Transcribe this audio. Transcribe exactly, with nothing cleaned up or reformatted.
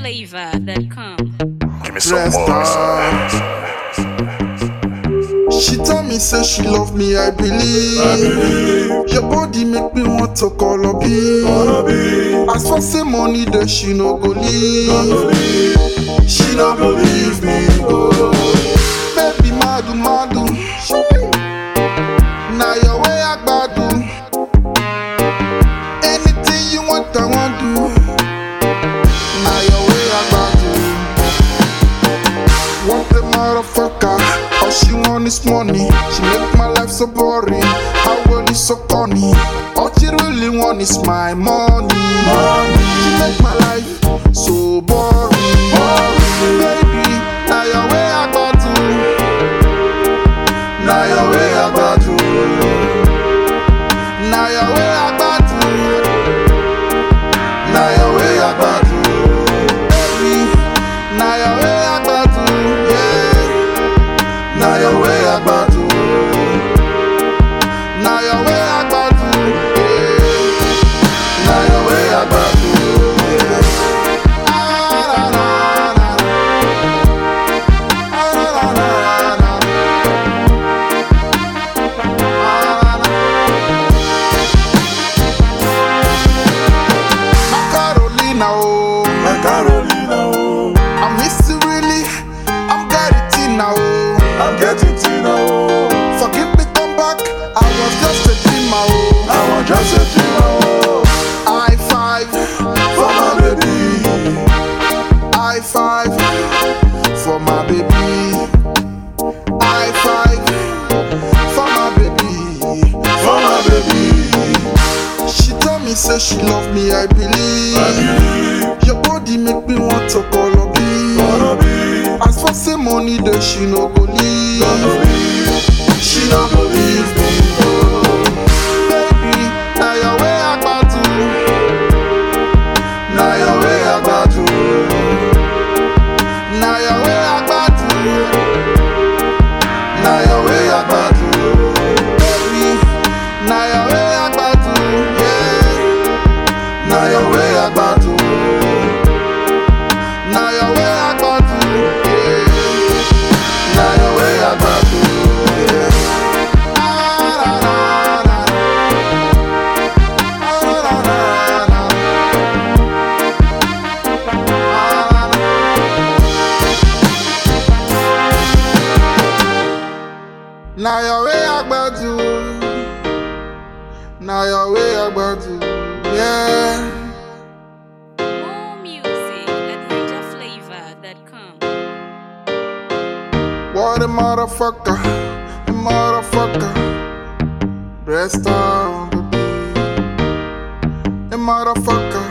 flavor that come. Give me some more. She tell me say she love me, I believe. I believe. Your body make me want to call her B. As for say money that she no go leave. No believe. She no believe me, oh. Baby madu madu, now your way I gbadu. Anything you want I want do. Now your way I gbadu. Want the motherfucker, all she want is money. She make my life so boring, her world is so corny. All she really want is my money. Money. She make my life so boring. boring. Baby, now your way I gbadu. Now your way I gbadu. Now your way I gbadu. Now your way I gbadu. Baby, now your way I gbadu. Yeah. Now your way I gbadu. Now your way I gbadu. Yeah. Now your way I gbadu. Yeah. Ah, na, na, na, na. Ah, na, na, na, na. Carolina, oh, My Carolina, oh, I miss you really. I'm getting now, oh. I'm getting Tina, oh. Forgive me, come back. I was just a dreamer, oh. I want just a Tina, oh. High five For my baby, high five for my baby. High five for my baby. for my baby. She tell me say she love me, I believe. I believe. Your body make me want to call her B. Wanna be, As for say money that she no go leave. don't believe. She no believe me, oh. Baby, now your way I gbadu. Now your way I gbadu. Now your way I gbadu. Now your way I gbadu. Baby, now your way I gbadu. Yeah. Now your way I gbadu. Now your way I gbadu. Yeah. Now your way I gbadu. Ah, na, na, na, na. Ah, na, na, na. Ah, na, na. Now your way I gbadu. Now your way I gbadu. Yeah. More music at ninja flavor that come. What a motherfucker, a motherfucker. Rest on the beat. A motherfucker.